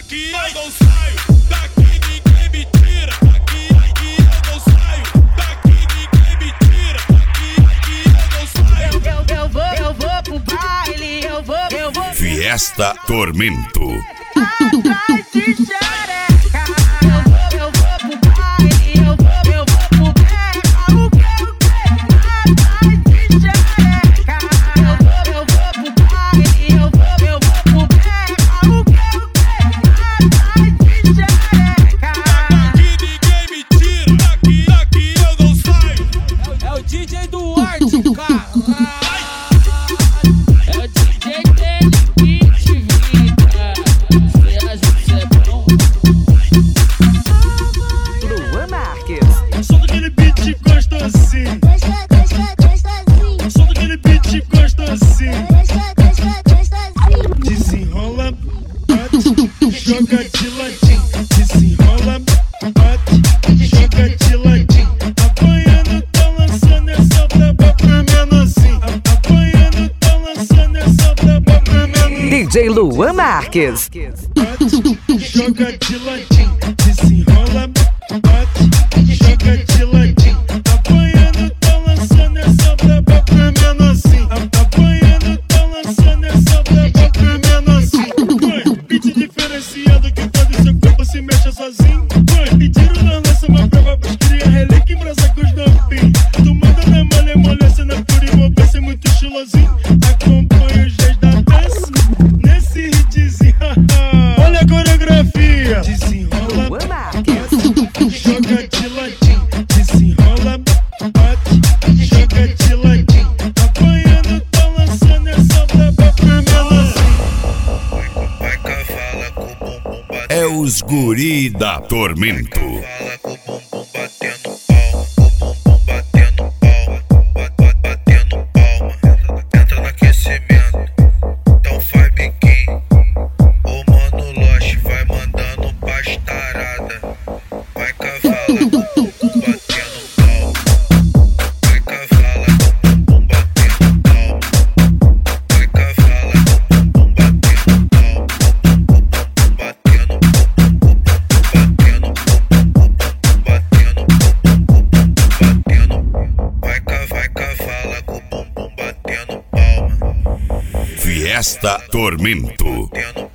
Daqui eu não saio, daqui ninguém me tira. Daqui eu não saio, daqui ninguém me tira. Daqui eu não saio. Eu vou pro baile, eu vou. Fiesta Tormento. Atrás de xereca. Eu vou pro baile, eu vou pro berra. O que eu quero? Atrás de xereca. Eu vou pro baile, eu vou pro berra. O que eu quero? Atrás de xereca. Daqui ninguém me tira. Daqui eu não saio. É o DJ Duarte, o cara. É o DJ dele que te vira. Você acha que isso é bom? Luan Marques. Só daquele beat gostosinho. Só daquele beat gostosinho. Desenrola, bate, joga de ladinho. Desenrola, bate, joga de ladinho. Apanhando, tá lançando essa braba pra menorzinho. Apanhando, tá lançando essa braba pra menorzinho. DJ Luan Marques. Bate, joga de ladinho. Desenrola, bate, joga de ladinho. Apanhando, tá lançando essa braba pra menorzinho. Apanhando, tá lançando essa braba pra menorzinho. Beat diferenciado que todo seu corpo se mexa sozinho. Pediram na lança uma prova pros cria relíquia em brasa com os novinhos. Tu manda na malha, molesta na pura envolvência, muito estilosinho. Acompanha os geis da dança nesse hitzinho. Olha a coreografia. Desenrola, Luan Marques. joga de ladinho. Desenrola, bate, joga de ladinho. Apanhando, tá lançando essa braba pra menorzinho. Vai cavala com o bumbum batendo. É os guri da Tormento. Fala com o bumbum batendo palma. O bumbum batendo palma. Batendo palma. Entra no aquecimento. Então faz biquinho. O mano Loche vai mandando pastarada. Vai cavala com o bumbum batendo palma. Vai cavala com o bumbum batendo palma. Vai cavala com o bumbum batendo palma. O bumbum batendo, vai cavala com o bumbum batendo palma. Fiesta Tormento. Batendo